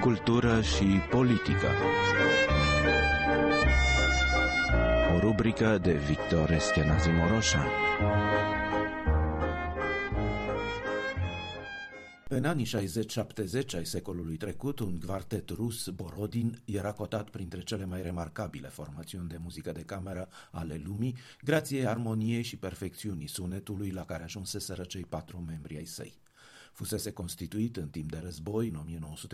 cultură și politică. O rubrică de Victor Eschenazi Moroșan. În anii 60-70 ai secolului trecut, un quartet rus, Borodin, era cotat printre cele mai remarcabile formațiuni de muzică de cameră ale lumii, grație armoniei și perfecțiunii sunetului la care ajunseseră cei 4 membri ai săi. Fusese constituit în timp de război, în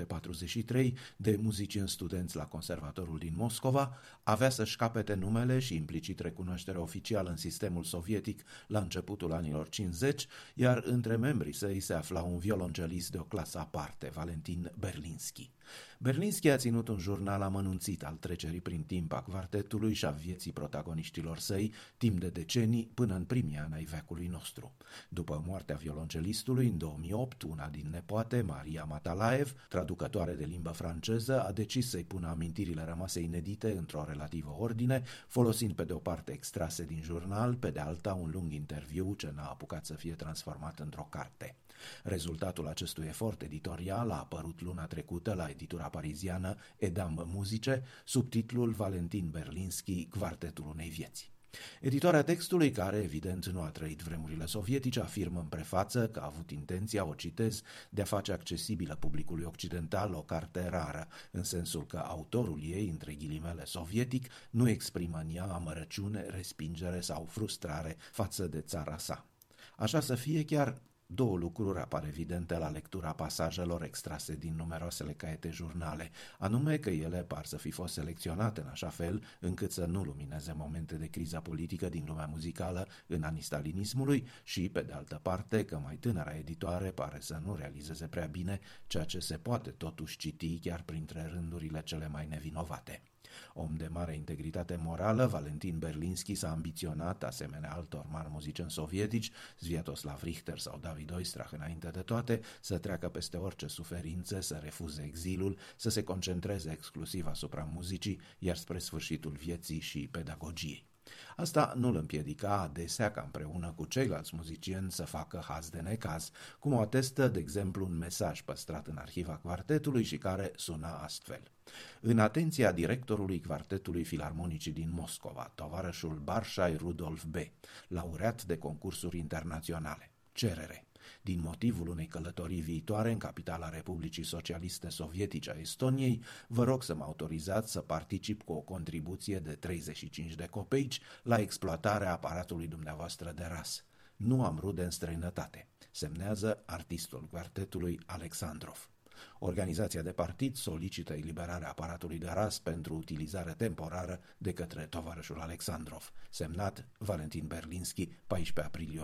1943, de muzicieni studenți la Conservatorul din Moscova, avea să-și capete numele și implicit recunoaștere oficială în sistemul sovietic la începutul anilor 50, iar între membrii săi se afla un violoncelist de o clasă aparte, Valentin Berlinski. Berlinski a ținut un jurnal amănunțit al trecerii prin timp a quartetului și a vieții protagoniștilor săi, timp de decenii până în primii ani ai veacului nostru. După moartea violoncelistului, în 2008, una din nepoate, Maria Matalaev, traducătoare de limbă franceză, a decis să-i pună amintirile rămase inedite într-o relativă ordine, folosind pe de o parte extrase din jurnal, pe de alta un lung interviu ce n-a apucat să fie transformat într-o carte. Rezultatul acestui efort editorial a apărut luna trecută la editura pariziană Edam Musice, sub titlul Valentin Berlinski, Quartetul unei vieți. Editoarea textului, care evident nu a trăit vremurile sovietice, afirmă în prefață că a avut intenția, o citez, de a face accesibilă publicului occidental o carte rară, în sensul că autorul ei, între ghilimele sovietic, nu exprimă în ea amărăciune, respingere sau frustrare față de țara sa. Așa să fie, chiar două lucruri apar evidente la lectura pasajelor extrase din numeroasele caiete jurnale, anume că ele par să fi fost selecționate în așa fel încât să nu lumineze momente de criză politică din lumea muzicală în anii stalinismului și, pe de altă parte, că mai tânăra editoare pare să nu realizeze prea bine ceea ce se poate totuși citi chiar printre rândurile cele mai nevinovate. Om de mare integritate morală, Valentin Berlinski s-a ambiționat, asemenea altor mari muzicieni sovietici, Sviatoslav Richter sau David Oistrakh înainte de toate, să treacă peste orice suferințe, să refuze exilul, să se concentreze exclusiv asupra muzicii, iar spre sfârșitul vieții și pedagogiei. Asta nu îl împiedica adesea ca împreună cu ceilalți muzicieni să facă haz de necaz, cum o atestă, de exemplu, un mesaj păstrat în arhiva quartetului și care suna astfel. În atenția directorului Quartetului Filarmonicii din Moscova, tovarășul Barșai Rudolf B., laureat de concursuri internaționale. Cerere. Din motivul unei călătorii viitoare în capitala Republicii Socialiste Sovietice a Estoniei, vă rog să mă autorizați să particip cu o contribuție de 35 de copeici la exploatarea aparatului dumneavoastră de ras. Nu am rude în străinătate, semnează artistul quartetului Alexandrov. Organizația de partid solicită eliberarea aparatului de ras pentru utilizare temporară de către tovarășul Alexandrov, semnat Valentin Berlinski, 14 aprilie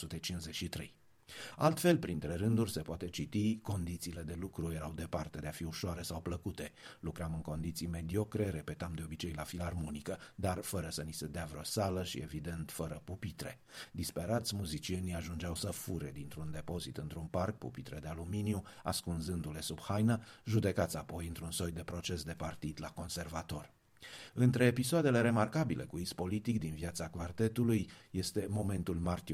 1953. Altfel, printre rânduri se poate citi: condițiile de lucru erau departe de a fi ușoare sau plăcute. Lucram în condiții mediocre, repetam de obicei la filarmonică, dar fără să ni se dea vreo sală și, evident, fără pupitre. Disperați, muzicienii ajungeau să fure dintr-un depozit într-un parc pupitre de aluminiu, ascunzându-le sub haină, judecați apoi într-un soi de proces de partid la conservator. Între episoadele remarcabile cu iz politic din viața quartetului este momentul martie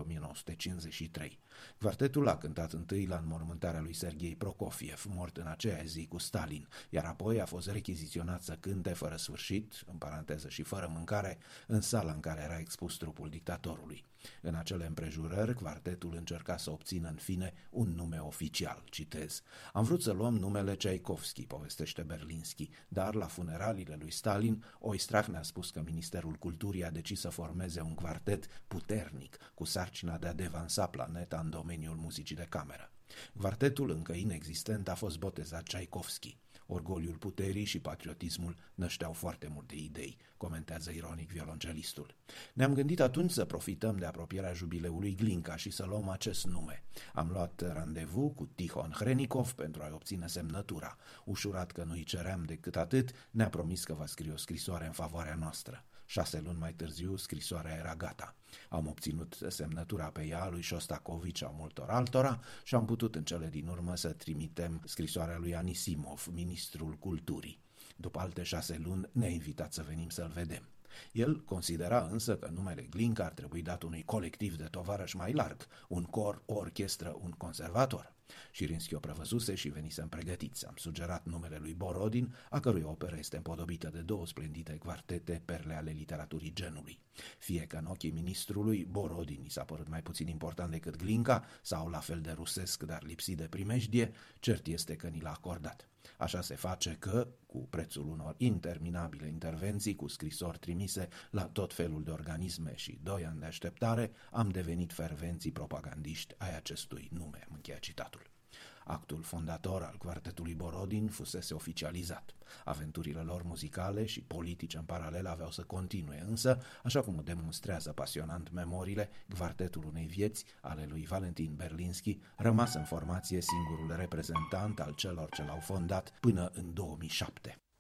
1953. Quartetul a cântat întâi la înmormântarea lui Serghei Prokofiev, mort în aceea zi cu Stalin, iar apoi a fost rechiziționat să cânte fără sfârșit, în paranteză și fără mâncare, în sala în care era expus trupul dictatorului. În acele împrejurări, quartetul încerca să obțină în fine un nume oficial, citez. Am vrut să luăm numele Tchaikovsky, povestește Berlinski, dar la funeraliile lui Stalin, Oistrakh ne-a spus că Ministerul Culturii a decis să formeze un quartet puternic, cu sarcina de a devansa planeta în domeniul muzicii de cameră. Quartetul, încă inexistent, a fost botezat Tchaikovsky. Orgoliul puterii și patriotismul nășteau foarte multe idei, comentează ironic violoncelistul. Ne-am gândit atunci să profităm de apropierea jubileului Glinka și să luăm acest nume. Am luat randevu cu Tihon Hrenikov pentru a-i obține semnătura. Ușurat că nu-i ceream decât atât, ne-a promis că va scrie o scrisoare în favoarea noastră. 6 luni mai târziu, scrisoarea era gata. Am obținut semnătura pe ea lui Shostakovich, a multor altora, și am putut în cele din urmă să trimitem scrisoarea lui Anisimov, ministrul culturii. După alte 6 luni ne-a invitat să venim să-l vedem. El considera însă că numele Glinka ar trebui dat unui colectiv de tovarăși mai larg, un cor, o orchestră, un conservator. Șirinski o prevăzuse și venisem pregătiți. Am sugerat numele lui Borodin, a cărui operă este împodobită de 2 splendide quartete, perle ale literaturii genului. Fie că în ochii ministrului Borodin i s-a părut mai puțin important decât Glinka, sau la fel de rusesc, dar lipsit de primejdie, cert este că ni l-a acordat. Așa se face că, cu prețul unor interminabile intervenții, cu scrisori trimise la tot felul de organisme și 2 ani de așteptare, am devenit fervenții propagandiști ai acestui nume. Încheia citatul. Actul fondator al quartetului Borodin fusese oficializat. Aventurile lor muzicale și politice în paralel aveau să continue, însă, așa cum demonstrează pasionant memoriile, quartetul unei vieți ale lui Valentin Berlinski rămas în formație singurul reprezentant al celor ce l-au fondat până în 2007.